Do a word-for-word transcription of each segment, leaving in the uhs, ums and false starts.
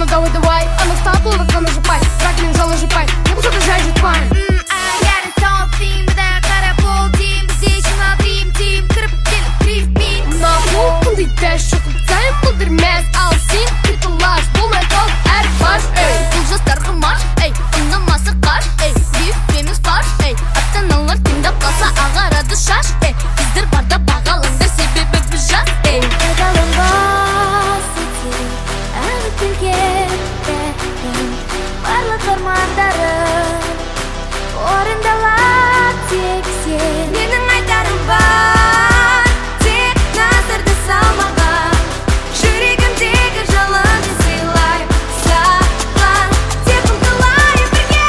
давай, давай. Она статула, как она жопай. Раковин жала жопай. Не буду даже жопай. Нахуй, дәш шоқыптайым бұлдырмәс ал сен күтілаш болмай қал әр баш. Бұл жастарға маш, ұнамасы қаш, бүйіппеміз паш, ата-аналар тыңдап қалса ағарады шаш, біздер барда бағалыңдар себебі біз жас. Қадалынбас етер әні күлгенде барлық армандарым орындалады тек сен. Менің айтарым бар, тек назарды салмаған жүрегімдегі жалынды сыйлай саған, тек ұмтылайық бірге.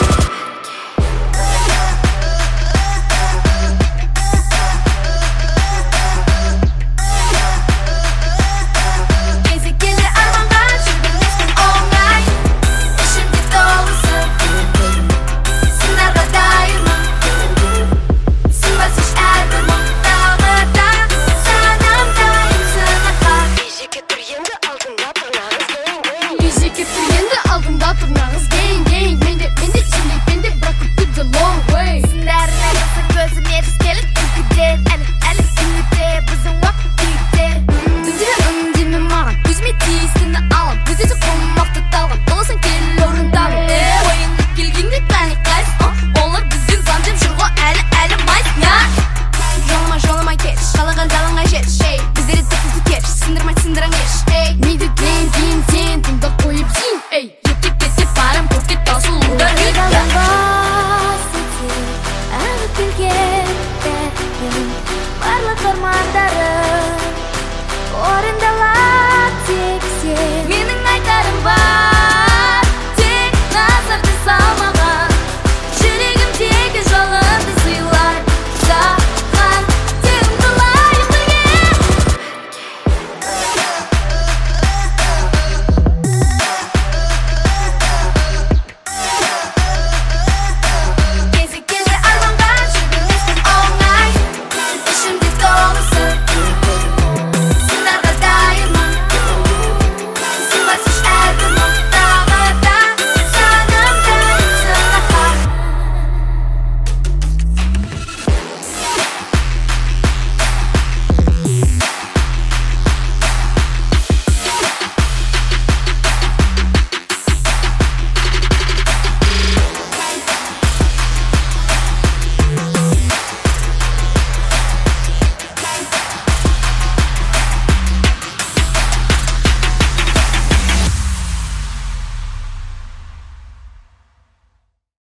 Кезі келді арманға жүргенмесін оңай, ішімде толысып сындарға дайынмын, сынбас еш әрбір мұң тағы да санамдайым сынаққа. Бежеке тұр енді алдында тырнағыз гейн, гейн. Бежеке тұр енді алдында тырнағыз гейн, гейн.